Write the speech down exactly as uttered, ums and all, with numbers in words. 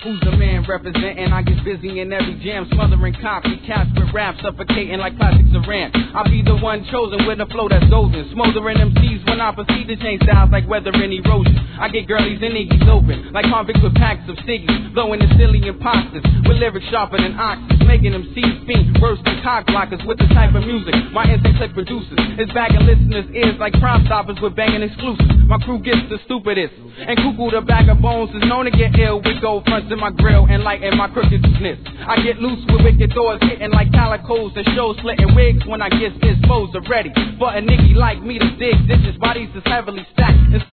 Who's the man representing? I get busy in every jam, smothering copycats with rap, suffocating like classics of rant. I'll be the one chosen with a flow that's golden, smoldering M Cs when I proceed to change styles like weather and erosion. I get girlies and niggas open, like convicts with packs of ciggies, blowing the silly imposters, with lyrics sharper than oxes, making them C's fiend, worse than cock blockers with the type of music my instinct click produces. It's bagging listeners' ears like Crime Stoppers with banging exclusives. My crew gets the stupidest, and cuckoo the bag of bones is known to get ill with gold fronts in my grill and lighten my crookedness. I get loose with wicked doors hitting like calicos and show splitting wigs when I get this foes are ready. For a nigga like me to dig, this is bodies is heavily stacked.